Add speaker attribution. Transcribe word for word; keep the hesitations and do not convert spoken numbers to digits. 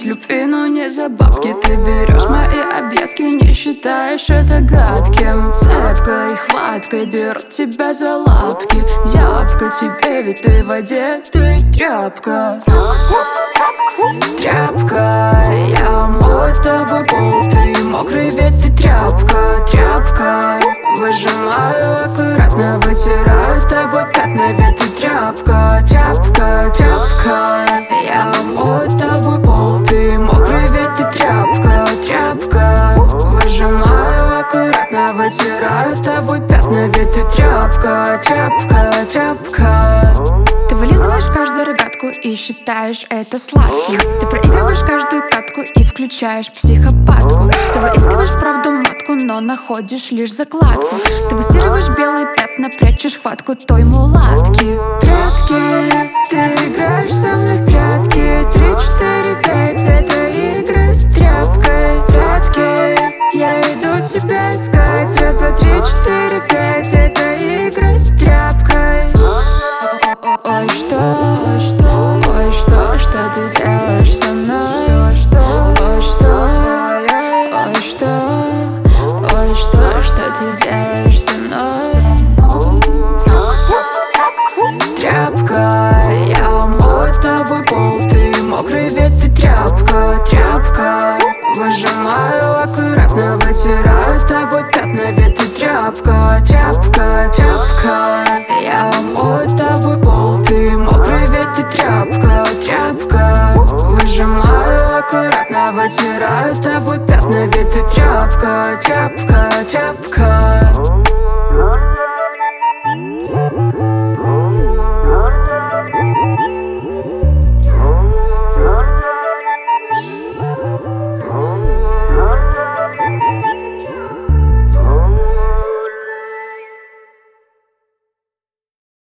Speaker 1: из любви, но не за бабки. Ты берешь мои объедки, не считаешь это гадким. Цепкой, хваткой берут тебя за лапки. Зябко тебе, ведь ты в воде, ты тряпка. Тряпка, я мою тобой пол, ты мокрый, ведь ты тряпка. Тряпка, выжимаю аккуратно, вытираю тобой пятна, ведь ты тряпка. Тряпка, тряпка, я мою тобой пол, ты мокрый, ведь ты тряпка. Тряпка, выжимаю аккуратно, вытираю тобой пятна, ведь ты тряпка. Тряпка, тряпка.
Speaker 2: Ты вылизываешь каждую рогатку и считаешь это сладким. Ты проигрываешь каждую катку и включаешь психопатку. Ты выискиваешь правду матку, но находишь лишь закладку. Ты выстирываешь белые пятна, прячешь хватку той мулатки.
Speaker 1: Прятки, ты играешь со мной в прятки. Три, четыре, пять, это игры с тряпкой. Прятки, я иду тебя искать. Раз, два, три, четыре, пять, это игры с тряпкой.
Speaker 2: Ой, что, ой, что, ой, что, что ты делаешь со мной? Что, что, ой, что, ой, что, ой, что, что ты делаешь со мной?
Speaker 1: Тряпка, я мою тобой пол, ты мокрый, ведь ты тряпка. Тряпка, выжимаю аккуратно, вытираю тобой пятна, ведь ты тряпка. Тряпка, тряпка, я мою тобой пол, ты мокрый, ведь ты тряпка. Тряпка, выжимаю аккуратно, вытираю тобой пятна, ведь ты тряпка. Тряпка, тряпка.